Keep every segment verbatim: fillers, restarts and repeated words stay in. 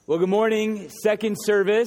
Well, good morning, second service.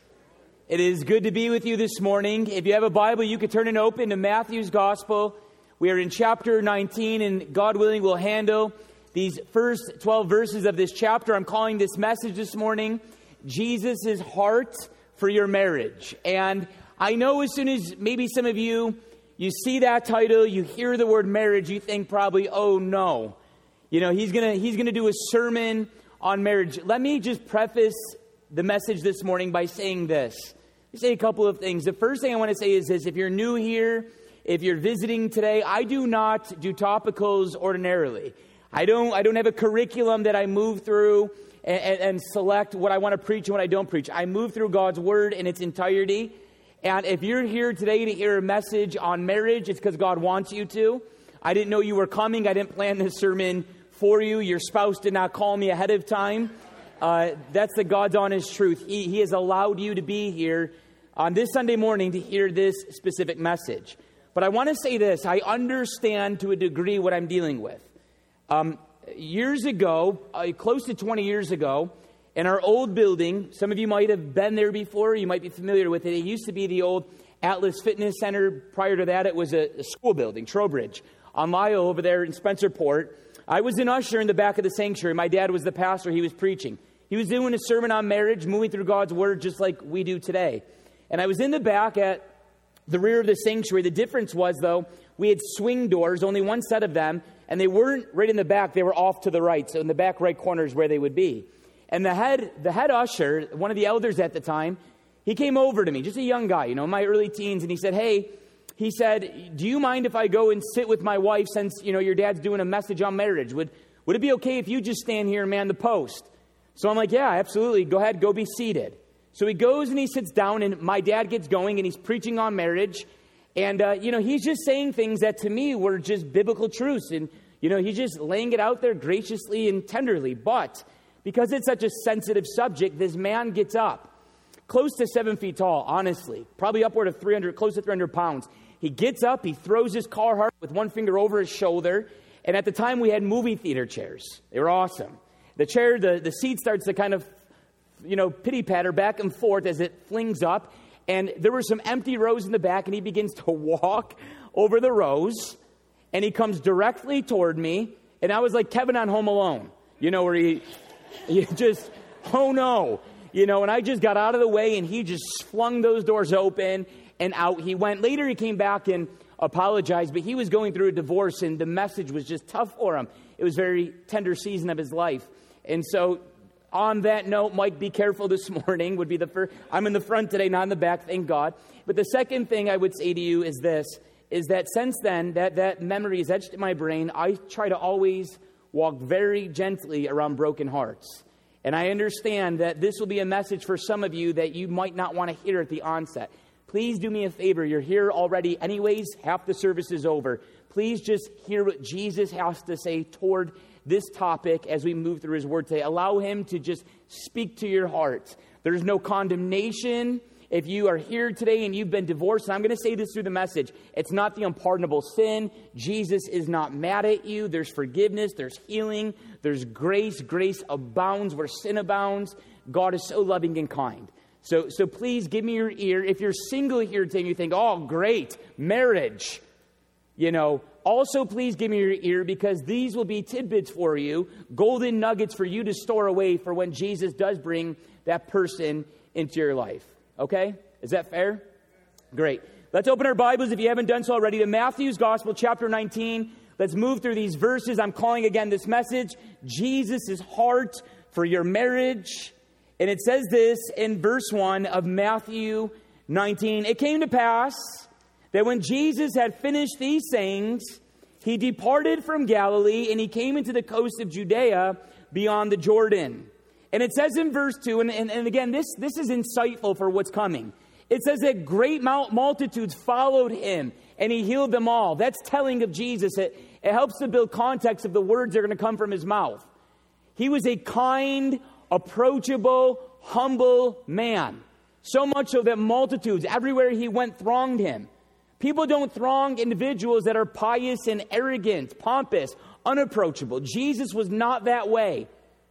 It is good to be with you this morning. If you have a Bible, you can turn it open to Matthew's Gospel. We are in chapter nineteen, and God willing, we'll handle these first twelve verses of this chapter. I'm calling this message this morning, Jesus' Heart for Your Marriage. And I know as soon as maybe some of you, you see that title, you hear the word marriage, you think probably, oh no. You know, he's gonna he's gonna do a sermon on marriage. Let me just preface the message this morning by saying this. Let me say a couple of things. The first thing I want to say is this. If you're new here, if you're visiting today, I do not do topicals ordinarily. I don't I don't have a curriculum that I move through and, and, and select what I want to preach and what I don't preach. I move through God's Word in its entirety. And if you're here today to hear a message on marriage, it's because God wants you to. I didn't know you were coming. I didn't plan this sermon for you. Your spouse did not call me ahead of time. Uh, that's the God's honest truth. He, he has allowed you to be here on this Sunday morning to hear this specific message. But I want to say this. I understand to a degree what I'm dealing with. Um, years ago, uh, close to twenty years ago, in our old building, some of you might have been there before. You might be familiar with it. It used to be the old Atlas Fitness Center. Prior to that, it was a, a school building, Trowbridge, on Lyle over there in Spencerport. I was an usher in the back of the sanctuary. My dad was the pastor. He was preaching. He was doing a sermon on marriage, moving through God's Word just like we do today. And I was in the back at the rear of the sanctuary. The difference was, though, we had swing doors, only one set of them, and they weren't right in the back. They were off to the right. So in the back right corner is where they would be. And the head the head usher, one of the elders at the time, he came over to me, just a young guy, you know, in my early teens, and he said, hey, he said, do you mind if I go and sit with my wife since, you know, your dad's doing a message on marriage? Would would it be okay if you just stand here and man the post? So I'm like, yeah, absolutely. Go ahead, go be seated. So he goes and he sits down, and my dad gets going, and he's preaching on marriage. And, uh, you know, he's just saying things that to me were just biblical truths. And, you know, he's just laying it out there graciously and tenderly. But because it's such a sensitive subject, this man gets up, close to seven feet tall, honestly, probably upward of three hundred, close to three hundred pounds. He gets up, he throws his Carhartt with one finger over his shoulder. And at the time, we had movie theater chairs. They were awesome. The chair, the, the seat starts to kind of, you know, pitty-patter back and forth as it flings up. And there were some empty rows in the back, and he begins to walk over the rows. And he comes directly toward me. And I was like Kevin on Home Alone, you know, where he, he just, oh no. You know, and I just got out of the way, and he just flung those doors open. And out he went. Later, he came back and apologized, but he was going through a divorce, and the message was just tough for him. It was a very tender season of his life. And so, on that note, Mike, be careful this morning would be the first. I'm in the front today, not in the back, thank God. But the second thing I would say to you is this, is that since then, that, that memory is etched in my brain. I try to always walk very gently around broken hearts. And I understand that this will be a message for some of you that you might not want to hear at the onset. Please do me a favor. You're here already anyways. Half the service is over. Please just hear what Jesus has to say toward this topic as we move through his word today. Allow him to just speak to your heart. There's no condemnation. If you are here today and you've been divorced, and I'm going to say this through the message, it's not the unpardonable sin. Jesus is not mad at you. There's forgiveness. There's healing. There's grace. Grace abounds where sin abounds. God is so loving and kind. So so please give me your ear. If you're single here today and you think, oh, great, marriage, you know, also please give me your ear because these will be tidbits for you, golden nuggets for you to store away for when Jesus does bring that person into your life. Okay? Is that fair? Great. Let's open our Bibles, if you haven't done so already, to Matthew's Gospel, chapter nineteen. Let's move through these verses. I'm calling again this message, Jesus' Heart for Your Marriage. And it says this in verse one of Matthew nineteen. It came to pass that when Jesus had finished these sayings, he departed from Galilee and he came into the coast of Judea beyond the Jordan. And it says in verse two, and, and, and again, this, this is insightful for what's coming. It says that great multitudes followed him and he healed them all. That's telling of Jesus. It, it helps to build context of the words that are going to come from his mouth. He was a kind, approachable, humble man. So much so that multitudes, everywhere he went, thronged him. People don't throng individuals that are pious and arrogant, pompous, unapproachable. Jesus was not that way.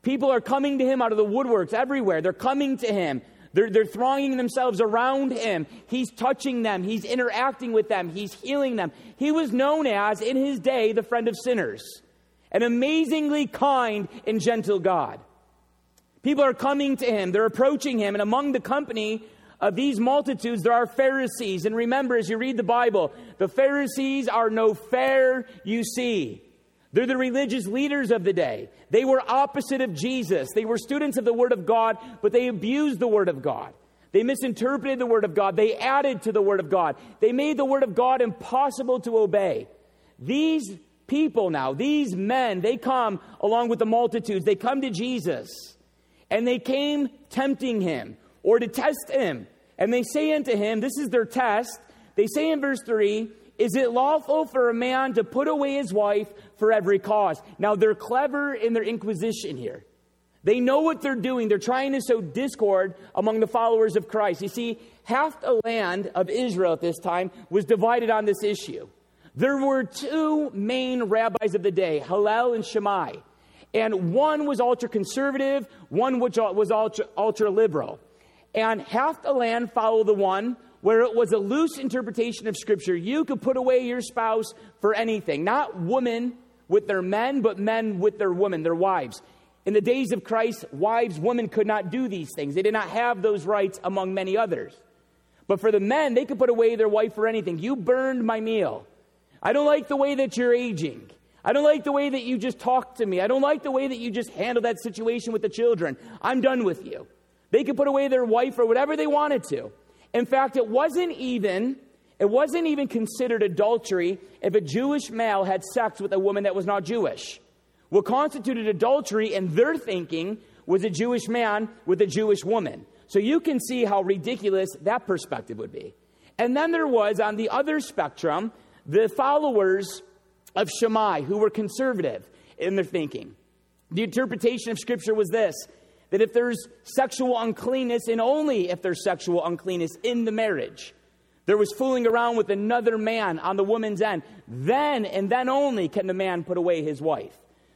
People are coming to him out of the woodworks everywhere. They're coming to him. They're, they're thronging themselves around him. He's touching them. He's interacting with them. He's healing them. He was known as, in his day, the friend of sinners. An amazingly kind and gentle God. People are coming to him. They're approaching him. And among the company of these multitudes, there are Pharisees. And remember, as you read the Bible, the Pharisees are no fair you see. They're the religious leaders of the day. They were opposite of Jesus. They were students of the Word of God, but they abused the Word of God. They misinterpreted the Word of God. They added to the Word of God. They made the Word of God impossible to obey. These people now, these men, they come along with the multitudes. They come to Jesus, and they came tempting him or to test him. And they say unto him, this is their test. They say in verse three, is it lawful for a man to put away his wife for every cause? Now, they're clever in their inquisition here. They know what they're doing. They're trying to sow discord among the followers of Christ. You see, half the land of Israel at this time was divided on this issue. There were two main rabbis of the day, Hillel and Shammai. And one was ultra-conservative, one was ultra, ultra-liberal. And half the land followed the one where it was a loose interpretation of Scripture. You could put away your spouse for anything. Not women with their men, but men with their women, their wives. In the days of Christ, wives, women could not do these things. They did not have those rights among many others. But for the men, they could put away their wife for anything. You burned my meal. I don't like the way that you're aging. I don't like the way that you just talked to me. I don't like the way that you just handled that situation with the children. I'm done with you. They could put away their wife or whatever they wanted to. In fact, it wasn't even, it wasn't even considered adultery if a Jewish male had sex with a woman that was not Jewish. What constituted adultery in their thinking was a Jewish man with a Jewish woman. So you can see how ridiculous that perspective would be. And then there was, on the other spectrum, the followers of Shammai, who were conservative in their thinking. The interpretation of Scripture was this, that if there's sexual uncleanness, and only if there's sexual uncleanness in the marriage, there was fooling around with another man on the woman's end, then and then only can the man put away his wife.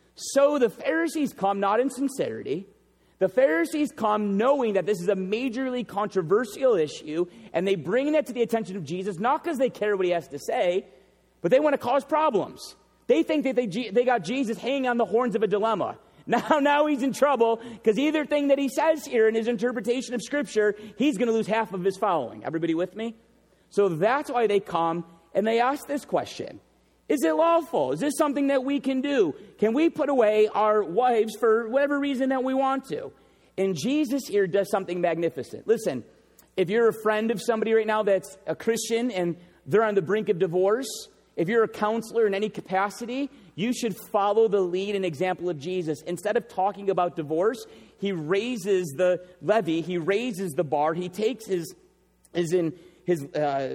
So the Pharisees come not in sincerity. The Pharisees come knowing that this is a majorly controversial issue, and they bring it to the attention of Jesus, not because they care what he has to say, but they want to cause problems. They think that they, they got Jesus hanging on the horns of a dilemma. Now, now he's in trouble because either thing that he says here in his interpretation of Scripture, he's going to lose half of his following. Everybody with me? So that's why they come and they ask this question. Is it lawful? Is this something that we can do? Can we put away our wives for whatever reason that we want to? And Jesus here does something magnificent. Listen, if you're a friend of somebody right now that's a Christian and they're on the brink of divorce, if you're a counselor in any capacity, you should follow the lead and example of Jesus. Instead of talking about divorce, he raises the levy, he raises the bar, he takes his, his, in, his uh,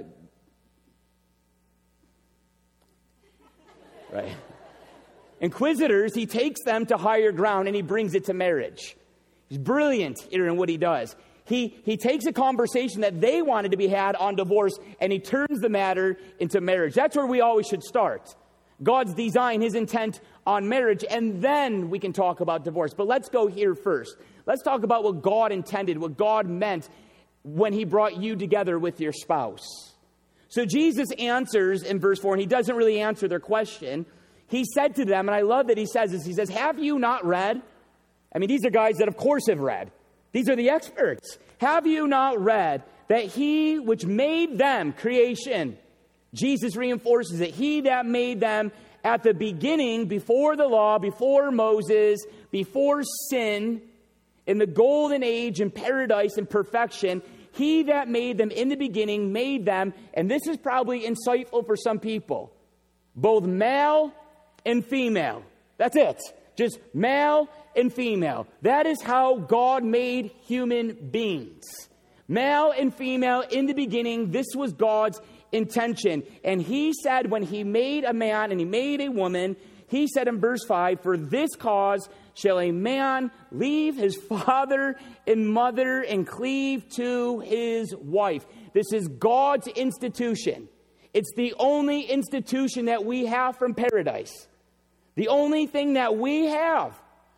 right, inquisitors, he takes them to higher ground and he brings it to marriage. He's brilliant here in what he does. He, he takes a conversation that they wanted to be had on divorce and he turns the matter into marriage. That's where we always should start. God's design, his intent on marriage, and then we can talk about divorce. But let's go here first. Let's talk about what God intended, what God meant when he brought you together with your spouse. So Jesus answers in verse four, and he doesn't really answer their question. He said to them, and I love that he says this, he says, have you not read? I mean, these are guys that of course have read. These are the experts. Have you not read that he which made them, creation, Jesus reinforces it, he that made them at the beginning, before the law, before Moses, before sin, in the golden age, in paradise, in perfection, he that made them in the beginning made them, and this is probably insightful for some people, both male and female. That's it. Just male and female. That is how God made human beings. Male and female in the beginning, this was God's intention. And he said when he made a man and he made a woman, he said in verse five, for this cause shall a man leave his father and mother and cleave to his wife. This is God's institution. It's the only institution that we have from paradise. The only thing that we have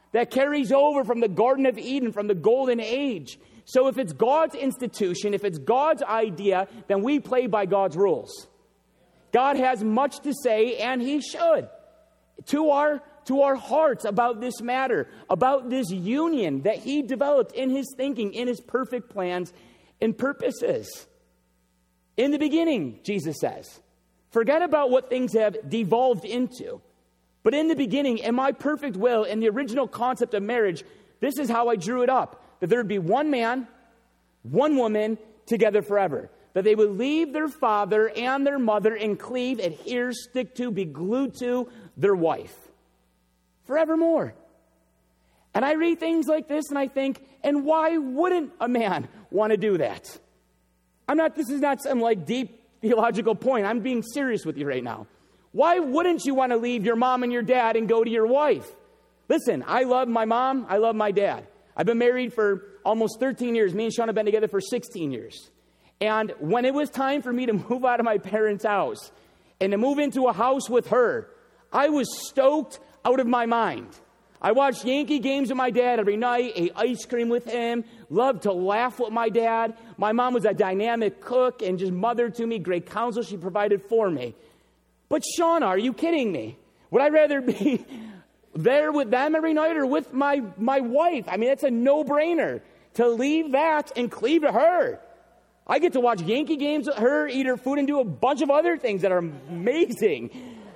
that carries over from the Garden of Eden, from the Golden Age. So if it's God's institution, if it's God's idea, then we play by God's rules. God has much to say, and he should, to our, to our hearts about this matter, about this union that he developed in his thinking, in his perfect plans and purposes. In the beginning, Jesus says, forget about what things have devolved into. But in the beginning, in my perfect will, in the original concept of marriage, this is how I drew it up. That there would be one man, one woman, together forever. That they would leave their father and their mother and cleave, adhere, stick to, be glued to their wife. Forevermore. And I read things like this and I think, and why wouldn't a man want to do that? I'm not, this is not some like deep theological point. I'm being serious with you right now. Why wouldn't you want to leave your mom and your dad and go to your wife? Listen, I love my mom. I love my dad. I've been married for almost thirteen years. Me and Sean have been together for sixteen years. And when it was time for me to move out of my parents' house and to move into a house with her, I was stoked out of my mind. I watched Yankee games with my dad every night, ate ice cream with him, loved to laugh with my dad. My mom was a dynamic cook and just mother to me, great counsel she provided for me. But Shauna, are you kidding me? Would I rather be there with them every night or with my, my wife? I mean, that's a no-brainer to leave that and cleave to her. I get to watch Yankee games with her, eat her food, and do a bunch of other things that are amazing.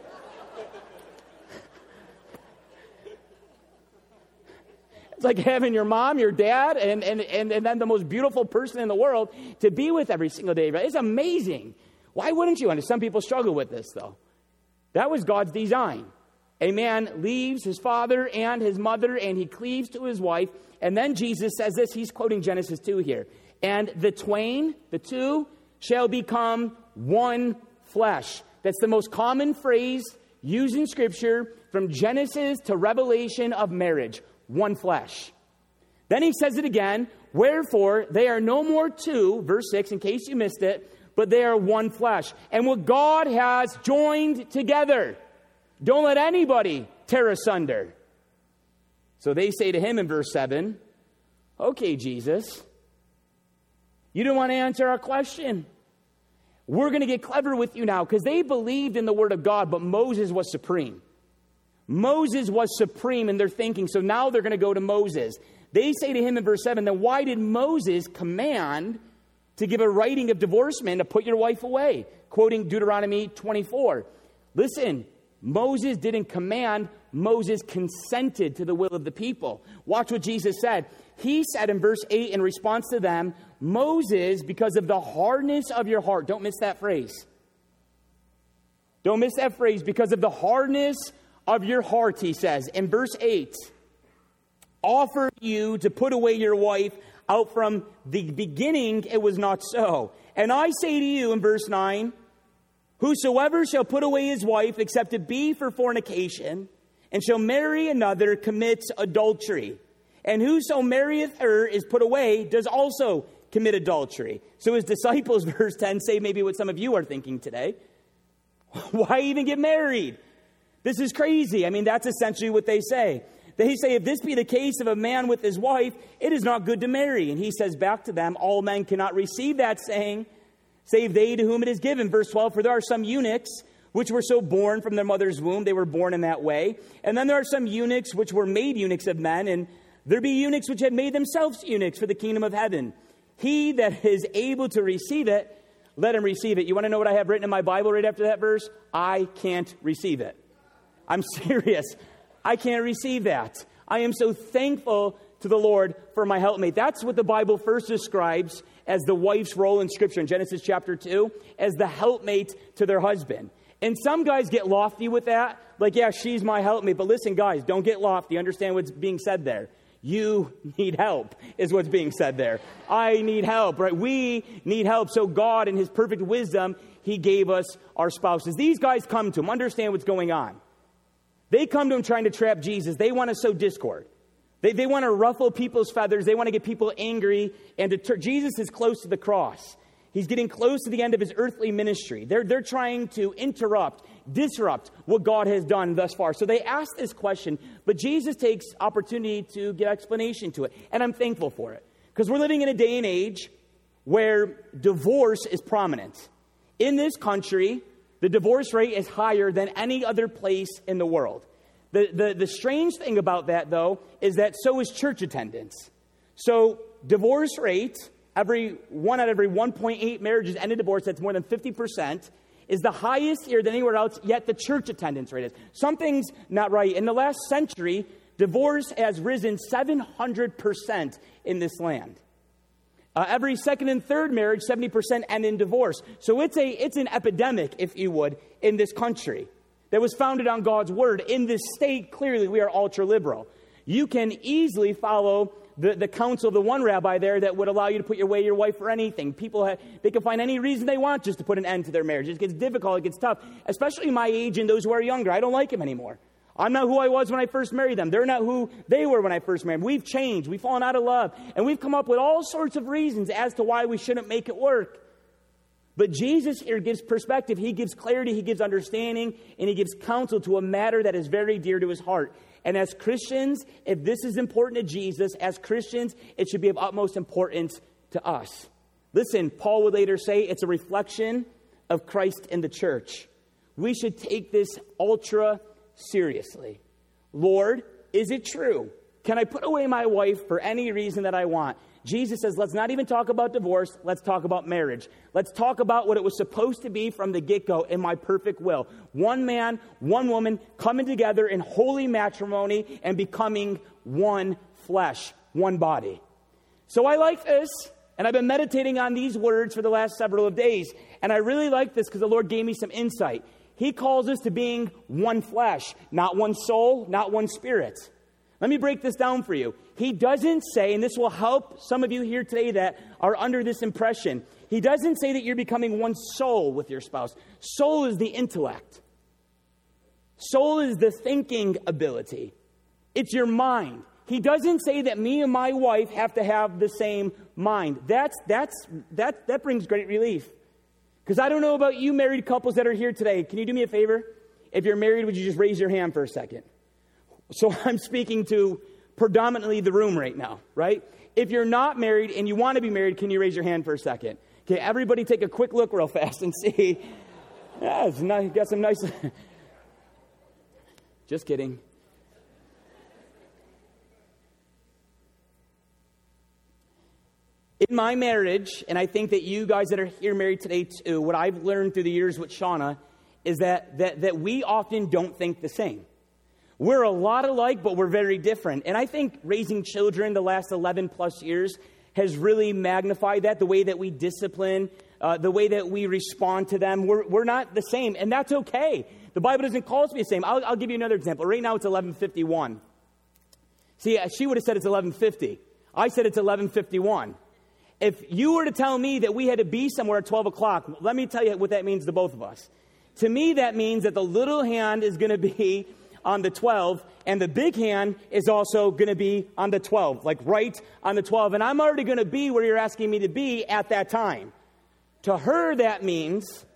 It's like having your mom, your dad, and, and, and, and then the most beautiful person in the world to be with every single day. It's amazing. Why wouldn't you? And some people struggle with this, though. That was God's design. A man leaves his father and his mother, and he cleaves to his wife. And then Jesus says this. He's quoting Genesis two here. And the twain, the two, shall become one flesh. That's the most common phrase used in Scripture from Genesis to Revelation of marriage. One flesh. Then he says it again. Wherefore, they are no more two, verse six, in case you missed it, but they are one flesh. And what God has joined together, don't let anybody tear asunder. So they say to him in verse seven, okay, Jesus, you don't want to answer our question. We're going to get clever with you now, because they believed in the word of God, but Moses was supreme. Moses was supreme in their thinking, so now they're going to go to Moses. They say to him in verse seven, then why did Moses command to give a writing of divorcement to put your wife away? Quoting Deuteronomy twenty-four. Listen, Moses didn't command, Moses consented to the will of the people. Watch what Jesus said. He said in verse eight in response to them, Moses, because of the hardness of your heart, don't miss that phrase. Don't miss that phrase, because of the hardness of your heart, he says, in verse eight, offer you to put away your wife. Out from the beginning, it was not so. And I say to you in verse nine, whosoever shall put away his wife, except it be for fornication, and shall marry another, commits adultery. And whoso marrieth her is put away, does also commit adultery. So his disciples, verse ten, say maybe what some of you are thinking today. Why even get married? This is crazy. I mean, that's essentially what they say. They say, if this be the case of a man with his wife, it is not good to marry. And he says back to them, all men cannot receive that saying, save they to whom it is given. Verse twelve, for there are some eunuchs which were so born from their mother's womb. They were born in that way. And then there are some eunuchs which were made eunuchs of men. And there be eunuchs which had made themselves eunuchs for the kingdom of heaven. He that is able to receive it, let him receive it. You want to know what I have written in my Bible right after that verse? I can't receive it. I'm serious. I can't receive that. I am so thankful to the Lord for my helpmate. That's what the Bible first describes as the wife's role in Scripture in Genesis chapter two, as the helpmate to their husband. And some guys get lofty with that. Like, yeah, she's my helpmate. But listen, guys, don't get lofty. Understand what's being said there. You need help is what's being said there. I need help, right? We need help. So God, in his perfect wisdom, he gave us our spouses. These guys come to him. Understand what's going on. They come to him trying to trap Jesus. They want to sow discord. They, they want to ruffle people's feathers. They want to get people angry. And deter. Jesus is close to the cross. He's getting close to the end of his earthly ministry. They're, they're trying to interrupt, disrupt what God has done thus far. So they ask this question, but Jesus takes opportunity to give explanation to it. And I'm thankful for it. Because we're living in a day and age where divorce is prominent. In this country, the divorce rate is higher than any other place in the world. The, the, the strange thing about that, though, is that so is church attendance. So divorce rate, every one out of every one point eight marriages end in divorce, that's more than fifty percent, is the highest here than anywhere else, yet the church attendance rate is. Something's not right. In the last century, divorce has risen seven hundred percent in this land. Uh, every second and third marriage, seventy percent end in divorce. So it's a it's an epidemic, if you would, in this country that was founded on God's word. In this state, clearly, we are ultra-liberal. You can easily follow the, the counsel of the one rabbi there that would allow you to put away your wife for anything. People, have, they can find any reason they want just to put an end to their marriage. It gets difficult, it gets tough, especially my age and those who are younger. I don't like them anymore. I'm not who I was when I first married them. They're not who they were when I first married them. We've changed. We've fallen out of love. And we've come up with all sorts of reasons as to why we shouldn't make it work. But Jesus here gives perspective. He gives clarity. He gives understanding. And he gives counsel to a matter that is very dear to his heart. And as Christians, if this is important to Jesus, as Christians, it should be of utmost importance to us. Listen, Paul would later say it's a reflection of Christ in the church. We should take this ultra seriously. Lord, is it true? Can I put away my wife for any reason that I want? Jesus says, let's not even talk about divorce. Let's talk about marriage. Let's talk about what it was supposed to be from the get-go in my perfect will. One man, one woman coming together in holy matrimony and becoming one flesh, one body. So I like this, and I've been meditating on these words for the last several of days. And I really like this because the Lord gave me some insight. He calls us to being one flesh, not one soul, not one spirit. Let me break this down for you. He doesn't say, and this will help some of you here today that are under this impression. He doesn't say that you're becoming one soul with your spouse. Soul is the intellect. Soul is the thinking ability. It's your mind. He doesn't say that me and my wife have to have the same mind. That's, that's, that, that brings great relief. Because I don't know about you married couples that are here today. Can you do me a favor? If you're married, would you just raise your hand for a second? So I'm speaking to predominantly the room right now, right? If you're not married and you want to be married, can you raise your hand for a second? Okay, everybody take a quick look real fast and see. Yeah, it's nice, got some nice... Just kidding. In my marriage, and I think that you guys that are here married today too, what I've learned through the years with Shauna is that, that, that we often don't think the same. We're a lot alike, but we're very different. And I think raising children the last eleven plus years has really magnified that, the way that we discipline, uh, the way that we respond to them. We're, we're not the same, and that's okay. The Bible doesn't call us to be the same. I'll, I'll give you another example. Right now it's eleven fifty-one. See, she would have said it's eleven fifty. I said it's eleven fifty-one. If you were to tell me that we had to be somewhere at twelve o'clock, let me tell you what that means to both of us. To me, that means that the little hand is going to be on the twelve, and the big hand is also going to be on the twelve, like right on the twelve. And I'm already going to be where you're asking me to be at that time. To her, that means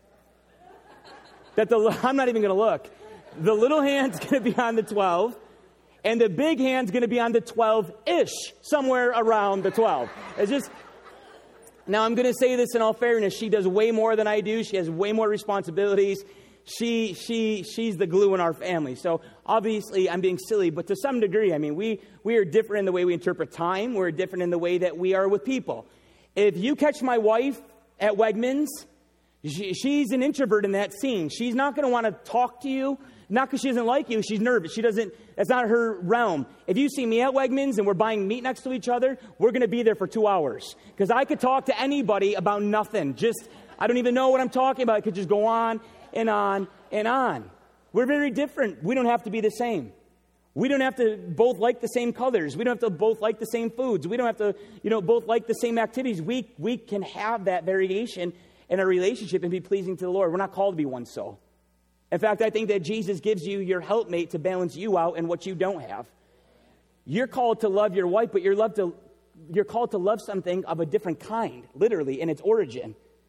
that the, I'm not even going to look. The little hand's going to be on the twelve, and the big hand's going to be on the twelve-ish, somewhere around the twelve. It's just... Now, I'm going to say this in all fairness. She does way more than I do. She has way more responsibilities. She, she, she's the glue in our family. So obviously, I'm being silly, but to some degree, I mean, we, we are different in the way we interpret time. We're different in the way that we are with people. If you catch my wife at Wegmans, she, she's an introvert in that scene. She's not going to want to talk to you. Not because she doesn't like you. She's nervous. She doesn't, that's not her realm. If you see me at Wegmans and we're buying meat next to each other, we're going to be there for two hours. Because I could talk to anybody about nothing. Just, I don't even know what I'm talking about. I could just go on and on and on. We're very different. We don't have to be the same. We don't have to both like the same colors. We don't have to both like the same foods. We don't have to, you know, both like the same activities. We, we can have that variation in our relationship and be pleasing to the Lord. We're not called to be one soul. In fact, I think that Jesus gives you your helpmate to balance you out and what you don't have. You're called to love your wife, but you're, loved to, you're called to love something of a different kind, literally, in its origin.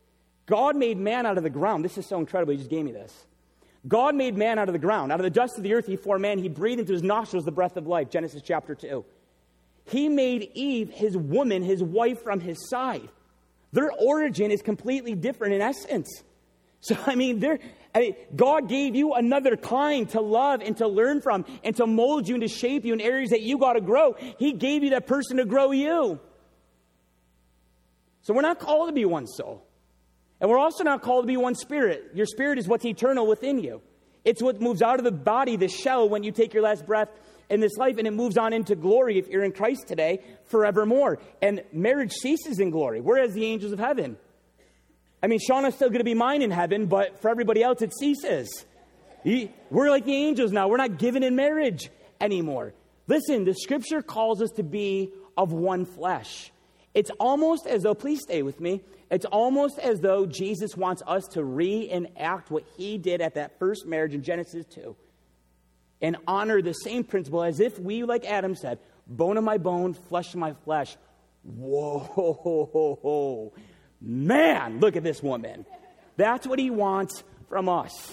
God made man out of the ground. This is so incredible. He just gave me this. God made man out of the ground. Out of the dust of the earth, he formed man. He breathed into his nostrils the breath of life. Genesis chapter two. He made Eve, his woman, his wife from his side. Their origin is completely different in essence. So, I mean, I mean, God gave you another kind to love and to learn from and to mold you and to shape you in areas that you got to grow. He gave you that person to grow you. So we're not called to be one soul. And we're also not called to be one spirit. Your spirit is what's eternal within you. It's what moves out of the body, the shell, when you take your last breath in this life, and it moves on into glory if you're in Christ today, forevermore. And marriage ceases in glory, whereas the angels of heaven. I mean, Shauna's still going to be mine in heaven, but for everybody else, it ceases. We're like the angels now. We're not given in marriage anymore. Listen, the scripture calls us to be of one flesh. It's almost as though, please stay with me, it's almost as though Jesus wants us to reenact what he did at that first marriage in Genesis two and honor the same principle as if we, like Adam said, bone of my bone, flesh of my flesh. Whoa, man, look at this woman. That's what he wants from us,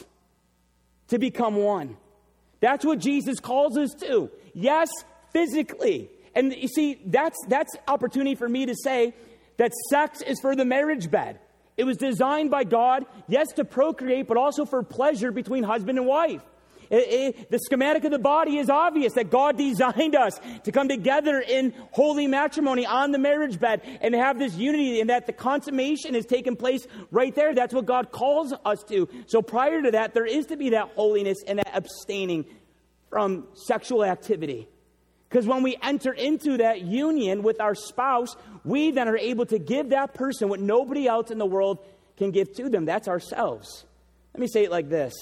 to become one. That's what Jesus calls us to. Yes, physically. And you see, that's that's opportunity for me to say that sex is for the marriage bed. It was designed by God, yes, to procreate, but also for pleasure between husband and wife. It, it, the schematic of the body is obvious, that God designed us to come together in holy matrimony on the marriage bed and have this unity, and that the consummation has taken place right there. That's what God calls us to. So prior to that, there is to be that holiness and that abstaining from sexual activity. Because when we enter into that union with our spouse, we then are able to give that person what nobody else in the world can give to them. That's ourselves. Let me say it like this.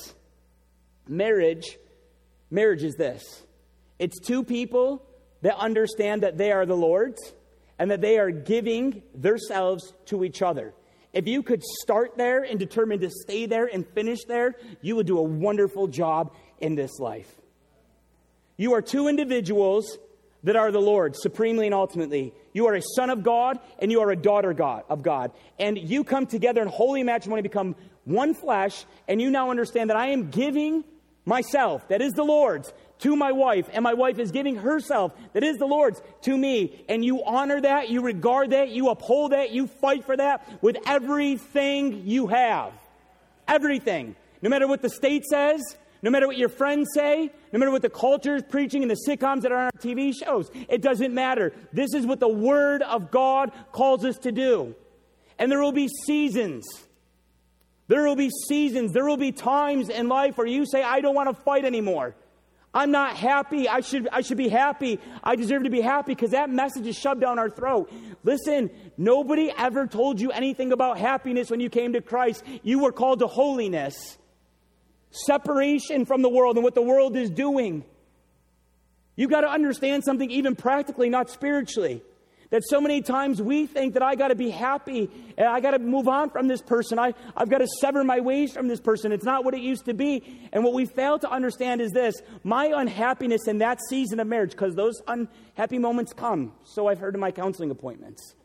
Marriage, marriage is this. It's two people that understand that they are the Lord's and that they are giving themselves to each other. If you could start there and determine to stay there and finish there, you would do a wonderful job in this life. You are two individuals that are the Lord, supremely and ultimately. You are a son of God, and you are a daughter God of God. And you come together in holy matrimony, become one flesh, and you now understand that I am giving myself, that is the Lord's, to my wife, and my wife is giving herself, that is the Lord's, to me. And you honor that, you regard that, you uphold that, you fight for that with everything you have. Everything. No matter what the state says, no matter what your friends say, no matter what the culture is preaching in the sitcoms that are on our T V shows, it doesn't matter. This is what the Word of God calls us to do. And there will be seasons. There will be seasons. There will be times in life where you say, I don't want to fight anymore. I'm not happy. I should, I should be happy. I deserve to be happy, because that message is shoved down our throat. Listen, nobody ever told you anything about happiness when you came to Christ. You were called to holiness. Separation from the world and what the world is doing. You got to understand something even practically, not spiritually. That so many times we think that I got to be happy and I got to move on from this person. I, I've got to sever my ways from this person. It's not what it used to be. And what we fail to understand is this. My unhappiness in that season of marriage, because those unhappy moments come, so I've heard in my counseling appointments,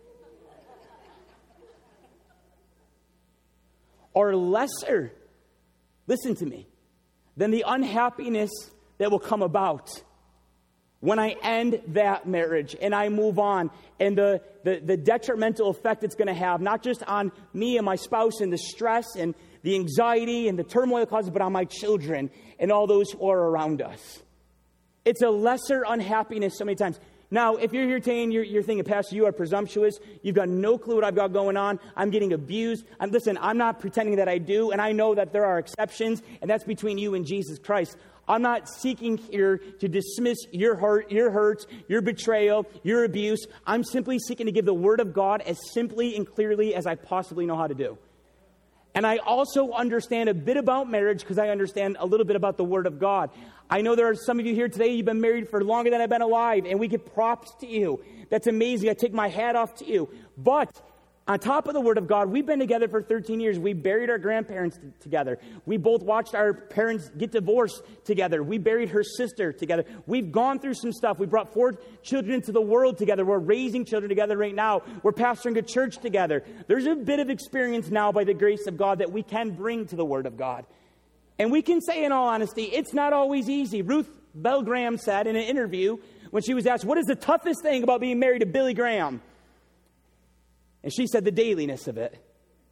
are lesser, listen to me, than the unhappiness that will come about when I end that marriage and I move on, and the, the, the detrimental effect it's going to have, not just on me and my spouse and the stress and the anxiety and the turmoil it causes, but on my children and all those who are around us. It's a lesser unhappiness so many times. Now, if you're here today and you're, you're thinking, Pastor, you are presumptuous. You've got no clue what I've got going on. I'm getting abused. And listen, I'm not pretending that I do, and I know that there are exceptions, and that's between you and Jesus Christ. I'm not seeking here to dismiss your hurt, your hurts, your betrayal, your abuse. I'm simply seeking to give the Word of God as simply and clearly as I possibly know how to do. And I also understand a bit about marriage because I understand a little bit about the Word of God. I know there are some of you here today, you've been married for longer than I've been alive, and we give props to you. That's amazing. I take my hat off to you. But On top of the Word of God, we've been together for thirteen years. We buried our grandparents t- together. We both watched our parents get divorced together. We buried her sister together. We've gone through some stuff. We brought four children into the world together. We're raising children together right now. We're pastoring a church together. There's a bit of experience now by the grace of God that we can bring to the Word of God. And we can say in all honesty, it's not always easy. Ruth Bell Graham said in an interview when she was asked, what is the toughest thing about being married to Billy Graham? And she said the dailiness of it.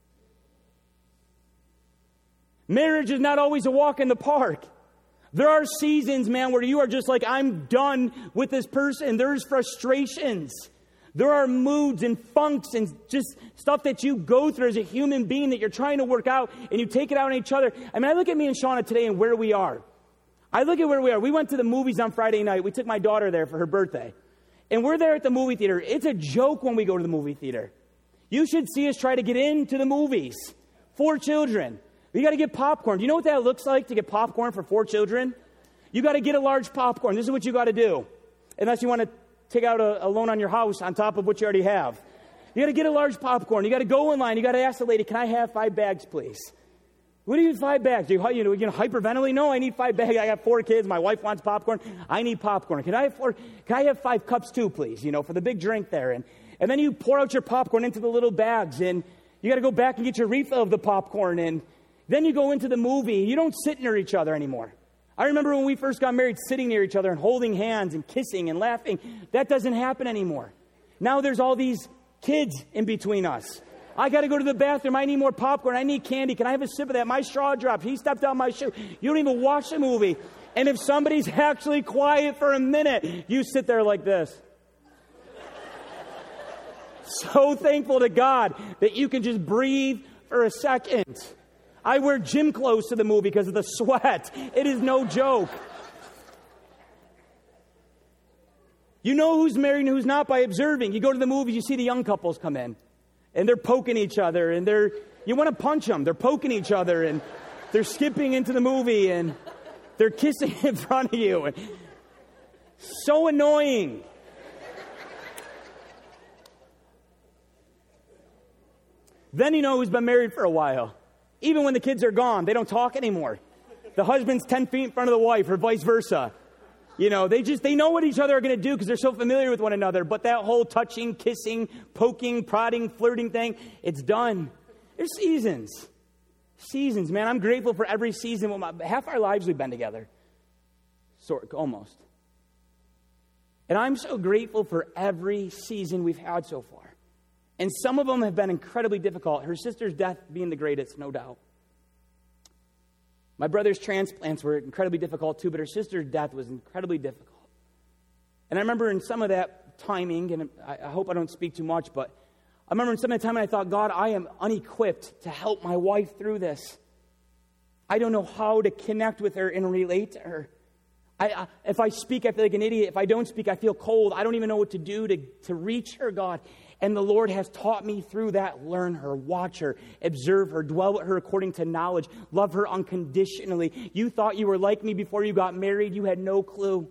Marriage is not always a walk in the park. There are seasons, man, where you are just like, I'm done with this person. There's frustrations. There are moods and funks and just stuff that you go through as a human being that you're trying to work out, and you take it out on each other. I mean, I look at me and Shauna today and where we are. I look at where we are. We went to the movies on Friday night. We took my daughter there for her birthday. And we're there at the movie theater. It's a joke when we go to the movie theater. You should see us try to get into the movies. Four children. We got to get popcorn. Do you know what that looks like to get popcorn for four children? You got to get a large popcorn. This is what you got to do. Unless you want to take out a, a loan on your house on top of what you already have. You got to get a large popcorn. You got to go in line. You got to ask the lady, can I have five bags, please? What do you need five bags? Do you, you know, you know, hyperventilate? No, I need five bags. I got four kids. My wife wants popcorn. I need popcorn. Can I have four? Can I have five cups too, please? You know, for the big drink there. And And then you pour out your popcorn into the little bags, and you got to go back and get your refill of the popcorn, and then you go into the movie. You don't sit near each other anymore. I remember when we first got married, sitting near each other and holding hands and kissing and laughing. That doesn't happen anymore. Now there's all these kids in between us. I got to go to the bathroom. I need more popcorn. I need candy. Can I have a sip of that? My straw dropped. He stepped on my shoe. You don't even watch the movie. And if somebody's actually quiet for a minute, you sit there like this. So thankful to God that you can just breathe for a second. I wear gym clothes to the movie because of the sweat. It is no joke. You know who's married and who's not by observing. You go to the movies, you see the young couples come in, and they're poking each other, and they're, you want to punch them. They're poking each other, and they're skipping into the movie, and they're kissing in front of you. And so annoying. Then you know who's been married for a while. Even when the kids are gone, they don't talk anymore. The husband's ten feet in front of the wife or vice versa. You know, they just, they know what each other are going to do because they're so familiar with one another. But that whole touching, kissing, poking, prodding, flirting thing, it's done. There's seasons. Seasons, man. I'm grateful for every season. Well, my, half our lives we've been together. Sort, almost. And I'm so grateful for every season we've had so far. And some of them have been incredibly difficult. Her sister's death being the greatest, no doubt. My brother's transplants were incredibly difficult too, but her sister's death was incredibly difficult. And I remember in some of that timing, and I, I hope I don't speak too much, but I remember in some of the time I thought, God, I am unequipped to help my wife through this. I don't know how to connect with her and relate to her. I, I, if I speak, I feel like an idiot. If I don't speak, I feel cold. I don't even know what to do to, to reach her, God. And the Lord has taught me through that. Learn her, watch her, observe her, dwell with her according to knowledge, love her unconditionally. You thought you were like me before you got married. You had no clue.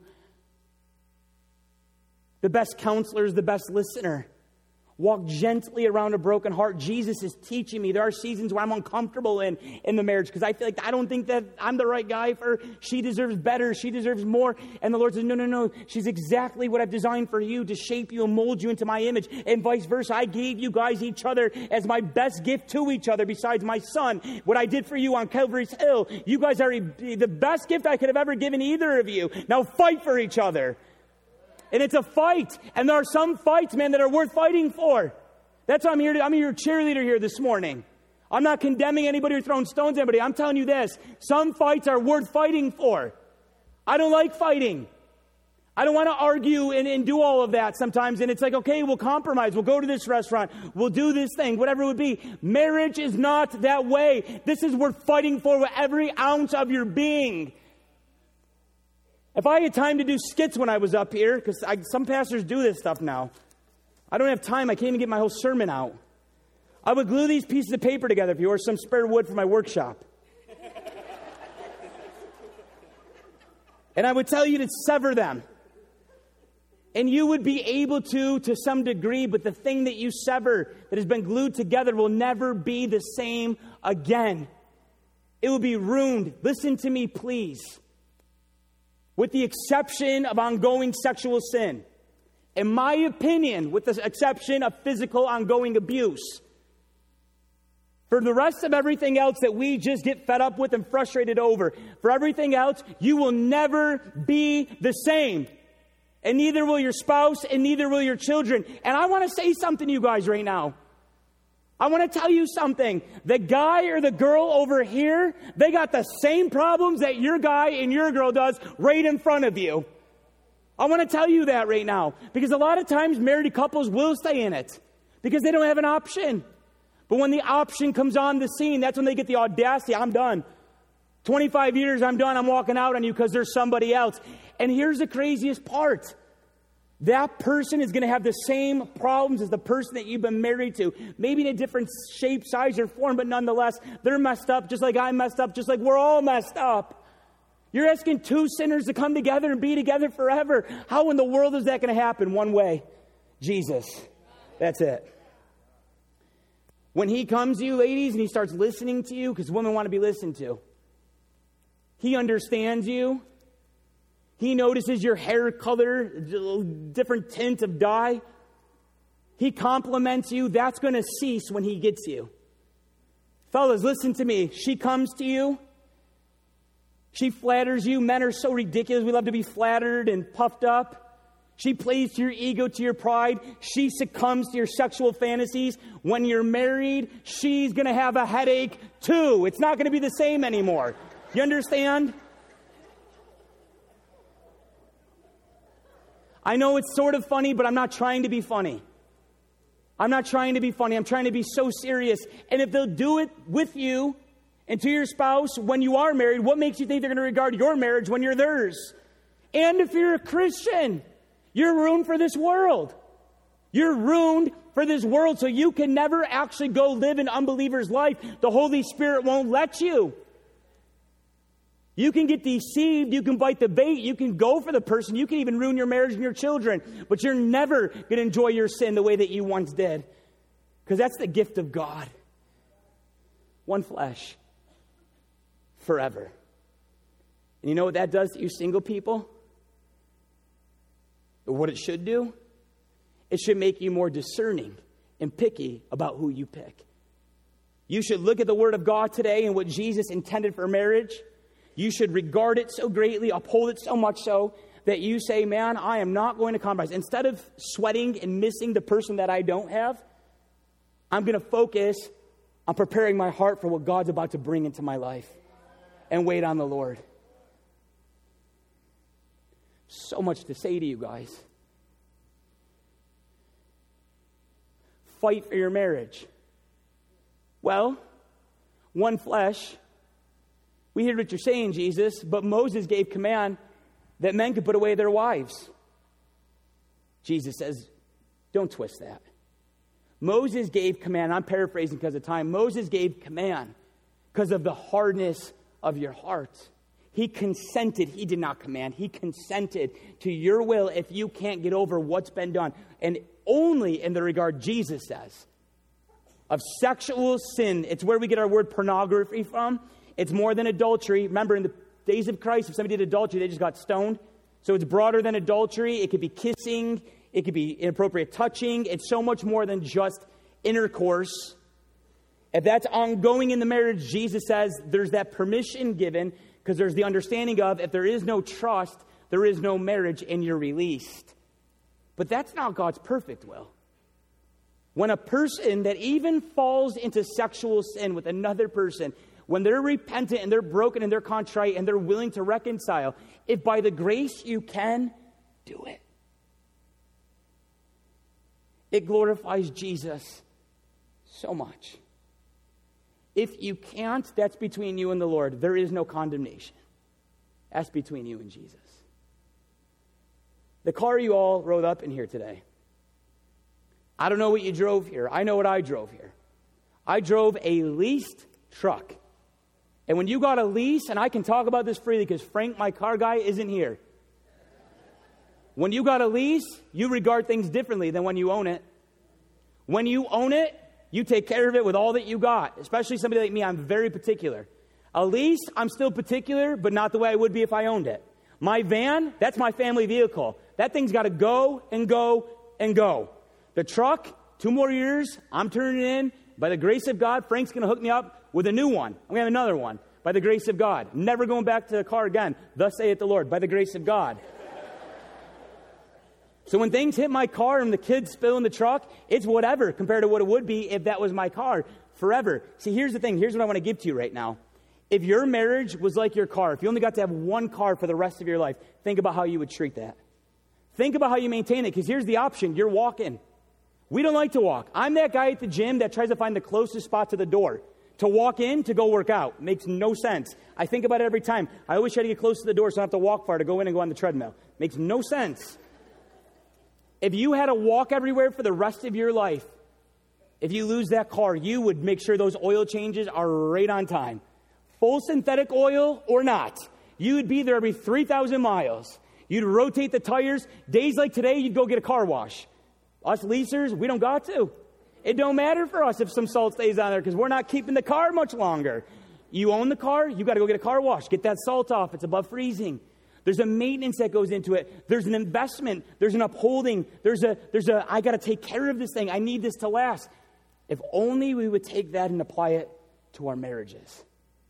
The best counselor is the best listener. Walk gently around a broken heart. Jesus is teaching me. There are seasons where I'm uncomfortable in, in the marriage because I feel like I don't think that I'm the right guy for her. She deserves better. She deserves more. And the Lord says, no, no, no. She's exactly what I've designed for you to shape you and mold you into my image. And vice versa. I gave you guys each other as my best gift to each other besides my son. What I did for you on Calvary's Hill. You guys are the best gift I could have ever given either of you. Now fight for each other. And it's a fight. And there are some fights, man, that are worth fighting for. That's why I'm here. To, I'm your cheerleader here this morning. I'm not condemning anybody or throwing stones at anybody. I'm telling you this. Some fights are worth fighting for. I don't like fighting. I don't want to argue and, and do all of that sometimes. And it's like, okay, we'll compromise. We'll go to this restaurant. We'll do this thing, whatever it would be. Marriage is not that way. This is worth fighting for with every ounce of your being. If I had time to do skits when I was up here, because some pastors do this stuff now. I don't have time. I can't even get my whole sermon out. I would glue these pieces of paper together if you were some spare wood for my workshop. And I would tell you to sever them. And you would be able to, to some degree, but the thing that you sever that has been glued together will never be the same again. It will be ruined. Listen to me, please. With the exception of ongoing sexual sin. In my opinion, with the exception of physical ongoing abuse. For the rest of everything else that we just get fed up with and frustrated over, for everything else, you will never be the same. And neither will your spouse, and neither will your children. And I want to say something to you guys right now. I want to tell you something. The guy or the girl over here, they got the same problems that your guy and your girl does right in front of you. I want to tell you that right now. Because a lot of times married couples will stay in it. Because they don't have an option. But when the option comes on the scene, that's when they get the audacity. I'm done. twenty-five years, I'm done. I'm walking out on you because there's somebody else. And here's the craziest part. That person is going to have the same problems as the person that you've been married to. Maybe in a different shape, size, or form, but nonetheless, they're messed up just like I messed up, just like we're all messed up. You're asking two sinners to come together and be together forever. How in the world is that going to happen? One way. Jesus. That's it. When he comes to you, ladies, and he starts listening to you, because women want to be listened to. He understands you. He notices your hair color, different tint of dye. He compliments you. That's going to cease when he gets you. Fellas, listen to me. She comes to you. She flatters you. Men are so ridiculous. We love to be flattered and puffed up. She plays to your ego, to your pride. She succumbs to your sexual fantasies. When you're married, she's going to have a headache too. It's not going to be the same anymore. You understand? I know it's sort of funny, but I'm not trying to be funny. I'm not trying to be funny. I'm trying to be so serious. And if they'll do it with you and to your spouse when you are married, what makes you think they're going to regard your marriage when you're theirs? And if you're a Christian, you're ruined for this world. You're ruined for this world, so you can never actually go live an unbeliever's life. The Holy Spirit won't let you. You can get deceived, you can bite the bait, you can go for the person, you can even ruin your marriage and your children, but you're never going to enjoy your sin the way that you once did. Because that's the gift of God. One flesh. Forever. And you know what that does to you single people? Or what it should do? It should make you more discerning and picky about who you pick. You should look at the Word of God today and what Jesus intended for marriage. You should regard it so greatly, uphold it so much so, that you say, man, I am not going to compromise. Instead of sweating and missing the person that I don't have, I'm going to focus on preparing my heart for what God's about to bring into my life and wait on the Lord. So much to say to you guys. Fight for your marriage. Well, one flesh. We hear what you're saying, Jesus, but Moses gave command that men could put away their wives. Jesus says, don't twist that. Moses gave command, I'm paraphrasing because of time. Moses gave command because of the hardness of your heart. He consented. He did not command. He consented to your will if you can't get over what's been done. And only in the regard Jesus says of sexual sin. It's where we get our word pornography from. It's more than adultery. Remember, in the days of Christ, if somebody did adultery, they just got stoned. So it's broader than adultery. It could be kissing. It could be inappropriate touching. It's so much more than just intercourse. If that's ongoing in the marriage, Jesus says there's that permission given because there's the understanding of if there is no trust, there is no marriage and you're released. But that's not God's perfect will. When a person that even falls into sexual sin with another person, when they're repentant and they're broken and they're contrite and they're willing to reconcile, if by the grace you can, do it. It glorifies Jesus so much. If you can't, that's between you and the Lord. There is no condemnation. That's between you and Jesus. The car you all rode up in here today. I don't know what you drove here. I know what I drove here. I drove a leased truck. And when you got a lease, and I can talk about this freely because Frank, my car guy, isn't here. When you got a lease, you regard things differently than when you own it. When you own it, you take care of it with all that you got. Especially somebody like me, I'm very particular. A lease, I'm still particular, but not the way I would be if I owned it. My van, that's my family vehicle. That thing's got to go and go and go. The truck, two more years, I'm turning it in. By the grace of God, Frank's going to hook me up with a new one. I'm going to have another one. By the grace of God. Never going back to the car again. Thus saith the Lord. By the grace of God. So when things hit my car and the kids spill in the truck, it's whatever compared to what it would be if that was my car forever. See, here's the thing. Here's what I want to give to you right now. If your marriage was like your car, if you only got to have one car for the rest of your life, think about how you would treat that. Think about how you maintain it, because here's the option. You're walking. We don't like to walk. I'm that guy at the gym that tries to find the closest spot to the door. To walk in, to go work out. Makes no sense. I think about it every time. I always try to get close to the door so I don't have to walk far to go in and go on the treadmill. Makes no sense. If you had to walk everywhere for the rest of your life, if you lose that car, you would make sure those oil changes are right on time. Full synthetic oil or not, you would be there every three thousand miles. You'd rotate the tires. Days like today, you'd go get a car wash. Us leasers, we don't got to. It don't matter for us if some salt stays on there because we're not keeping the car much longer. You own the car, you got to go get a car wash. Get that salt off. It's above freezing. There's a maintenance that goes into it. There's an investment. There's an upholding. There's a, there's a, I got to take care of this thing. I need this to last. If only we would take that and apply it to our marriages.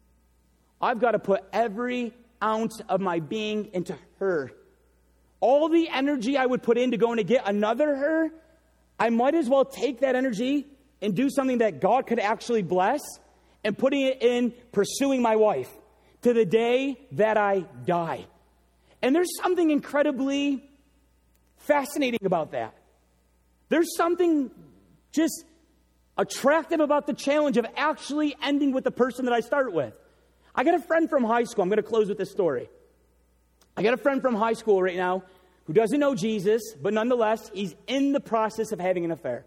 I've got to put every ounce of my being into her. All the energy I would put into going to get another her, I might as well take that energy and do something that God could actually bless and putting it in pursuing my wife to the day that I die. And there's something incredibly fascinating about that. There's something just attractive about the challenge of actually ending with the person that I start with. I got a friend from high school. I'm going to close with this story. I got a friend from high school right now who doesn't know Jesus, but nonetheless, he's in the process of having an affair.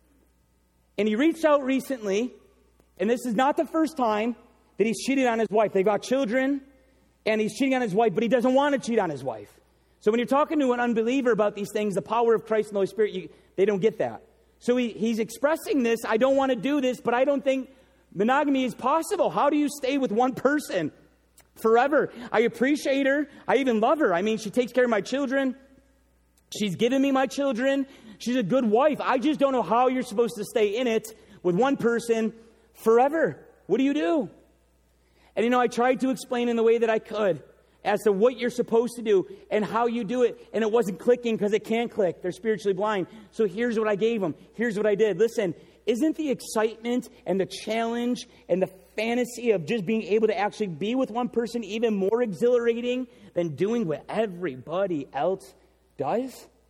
And he reached out recently, and this is not the first time that he's cheated on his wife. They've got children, and he's cheating on his wife, but he doesn't want to cheat on his wife. So when you're talking to an unbeliever about these things, the power of Christ and the Holy Spirit, you, they don't get that. So he, he's expressing this, I don't want to do this, but I don't think monogamy is possible. How do you stay with one person forever? I appreciate her. I even love her. I mean, she takes care of my children. She's given me my children. She's a good wife. I just don't know how you're supposed to stay in it with one person forever. What do you do? And, you know, I tried to explain in the way that I could as to what you're supposed to do and how you do it. And it wasn't clicking because it can't click. They're spiritually blind. So here's what I gave them. Here's what I did. Listen, isn't the excitement and the challenge and the fantasy of just being able to actually be with one person even more exhilarating than doing what everybody else does?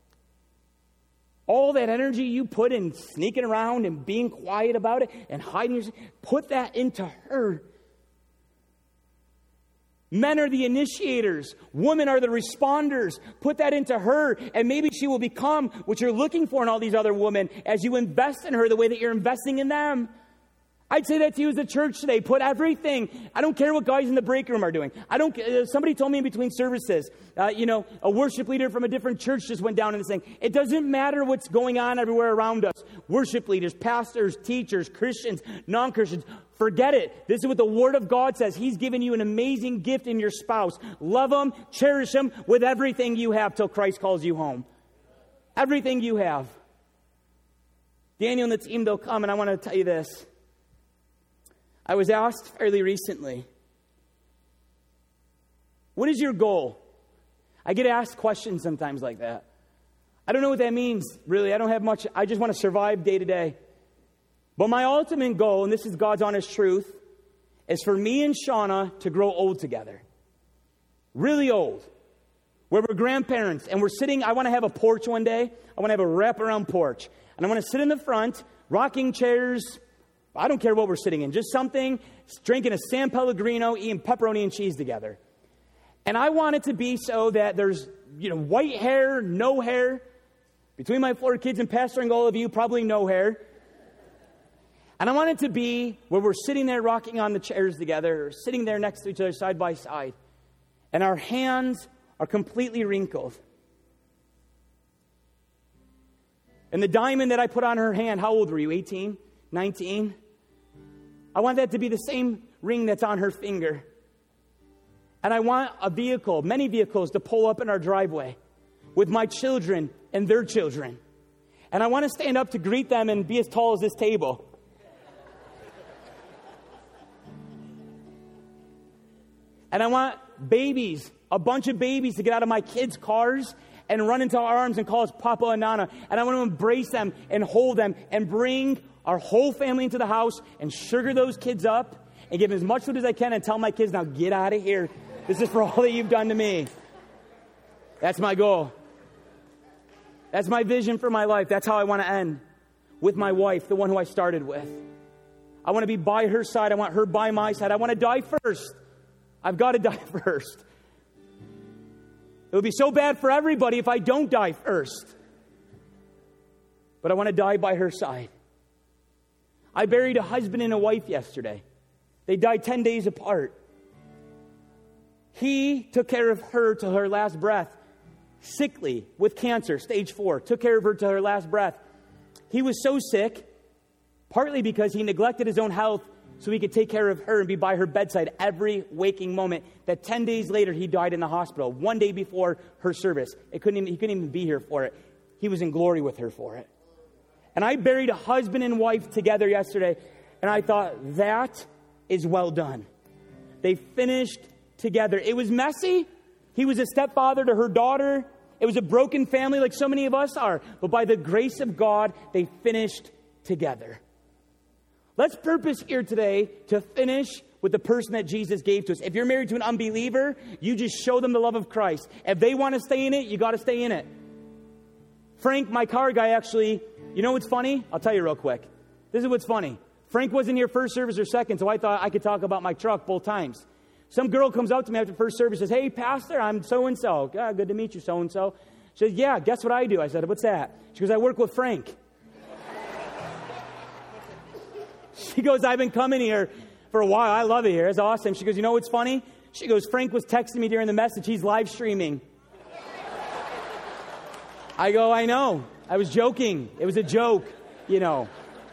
All that energy you put in sneaking around and being quiet about it and hiding yourself, put that into her. Men are the initiators. Women are the responders. Put that into her, and maybe she will become what you're looking for in all these other women as you invest in her the way that you're investing in them. I'd say that to you as a church today. Put everything. I don't care what guys in the break room are doing. I don't. Uh, somebody told me in between services, uh, you know, a worship leader from a different church just went down in this thing. It doesn't matter what's going on everywhere around us. Worship leaders, pastors, teachers, Christians, non-Christians. Forget it. This is what the Word of God says. He's given you an amazing gift in your spouse. Love them, cherish them with everything you have till Christ calls you home. Everything you have. Daniel and the team, they'll come, and I want to tell you this. I was asked fairly recently, what is your goal? I get asked questions sometimes like that. I don't know what that means, really. I don't have much. I just want to survive day to day. But my ultimate goal, and this is God's honest truth, is for me and Shauna to grow old together. Really old. Where we're grandparents and we're sitting, I want to have a porch one day. I want to have a wraparound porch. And I want to sit in the front, rocking chairs. I don't care what we're sitting in. Just something, drinking a San Pellegrino, eating pepperoni and cheese together. And I want it to be so that there's, you know, white hair, no hair. Between my four kids and pastoring all of you, probably no hair. And I want it to be where we're sitting there rocking on the chairs together, or sitting there next to each other side by side. And our hands are completely wrinkled. And the diamond that I put on her hand, how old were you, eighteen, nineteen? I want that to be the same ring that's on her finger. And I want a vehicle, many vehicles, to pull up in our driveway with my children and their children. And I want to stand up to greet them and be as tall as this table. And I want babies, a bunch of babies, to get out of my kids' cars and run into our arms and call us Papa and Nana. And I want to embrace them and hold them and bring our whole family into the house and sugar those kids up and give them as much food as I can and tell my kids, now get out of here. This is for all that you've done to me. That's my goal. That's my vision for my life. That's how I want to end, with my wife, the one who I started with. I want to be by her side. I want her by my side. I want to die first. I've got to die first. It would be so bad for everybody if I don't die first. But I want to die by her side. I buried a husband and a wife yesterday. They died ten days apart. He took care of her to her last breath. Sickly, with cancer, stage four. Took care of her to her last breath. He was so sick, partly because he neglected his own health so he could take care of her and be by her bedside every waking moment, that ten days later he died in the hospital, one day before her service. It couldn't even, he couldn't even be here for it. He was in glory with her for it. And I buried a husband and wife together yesterday, and I thought, that is well done. They finished together. It was messy. He was a stepfather to her daughter. It was a broken family like so many of us are. But by the grace of God, they finished together. Let's purpose here today to finish with the person that Jesus gave to us. If you're married to an unbeliever, you just show them the love of Christ. If they want to stay in it, you got to stay in it. Frank, my car guy, actually, you know what's funny? I'll tell you real quick. This is what's funny. Frank wasn't here first service or second, so I thought I could talk about my truck both times. Some girl comes up to me after first service and says, hey, pastor, I'm so-and-so. Yeah, good to meet you, so-and-so. She says, yeah, guess what I do? I said, what's that? She goes, I work with Frank. She goes, I've been coming here for a while. I love it here. It's awesome. She goes, you know what's funny? She goes, Frank was texting me during the message. He's live streaming. I go, I know. I was joking. It was a joke, you know.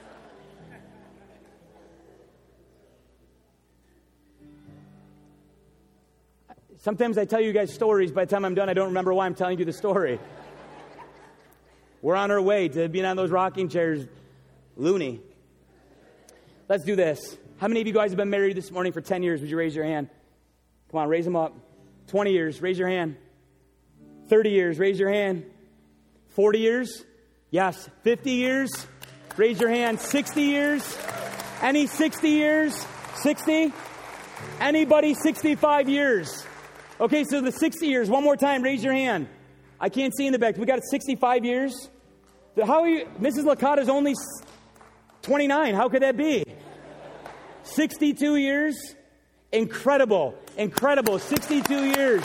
Sometimes I tell you guys stories. By the time I'm done, I don't remember why I'm telling you the story. We're on our way to being on those rocking chairs. Loony. Let's do this. How many of you guys have been married this morning for ten years? Would you raise your hand? Come on, raise them up. twenty years, raise your hand. thirty years, raise your hand. forty years? Yes. fifty years? Raise your hand. sixty years? Any sixty years? sixty? Anybody sixty-five years? Okay, so the sixty years, one more time, raise your hand. I can't see in the back. We got sixty-five years? How are you? Missus Licata's only twenty-nine. How could that be? sixty-two years? Incredible. Incredible. sixty-two years.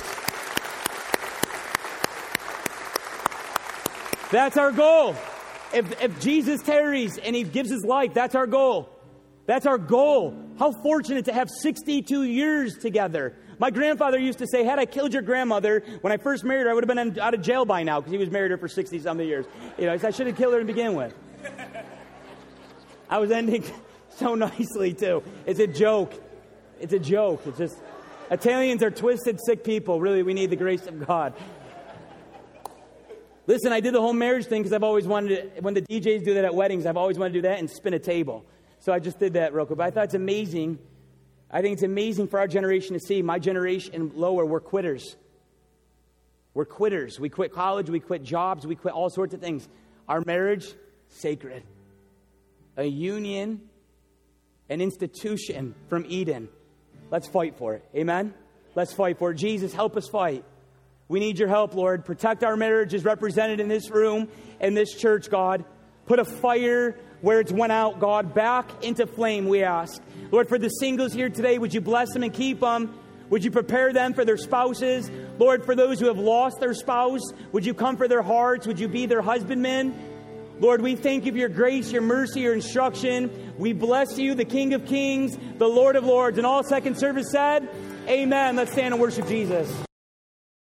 That's our goal. If, if Jesus tarries and he gives his life, that's our goal. That's our goal. How fortunate to have sixty-two years together. My grandfather used to say, had I killed your grandmother when I first married her, I would have been out of jail by now because he was married her for sixty-something years. You know, I should have killed her to begin with. I was ending so nicely, too. It's a joke. It's a joke. It's just, Italians are twisted, sick people. Really, we need the grace of God. Listen, I did the whole marriage thing because I've always wanted to, when the D Js do that at weddings, I've always wanted to do that and spin a table. So I just did that real quick. But I thought it's amazing. I think it's amazing for our generation to see. My generation and lower, we're quitters. We're quitters. We quit college. We quit jobs. We quit all sorts of things. Our marriage, sacred. A union, an institution from Eden. Let's fight for it. Amen? Let's fight for it. Jesus, help us fight. We need your help, Lord. Protect our marriages represented in this room, in this church, God. Put a fire where it's went out, God, back into flame, we ask. Lord, for the singles here today, would you bless them and keep them? Would you prepare them for their spouses? Lord, for those who have lost their spouse, would you comfort their hearts? Would you be their husbandman? Lord, we thank you for your grace, your mercy, your instruction. We bless you, the King of Kings, the Lord of Lords. And all second service said, amen. Let's stand and worship Jesus.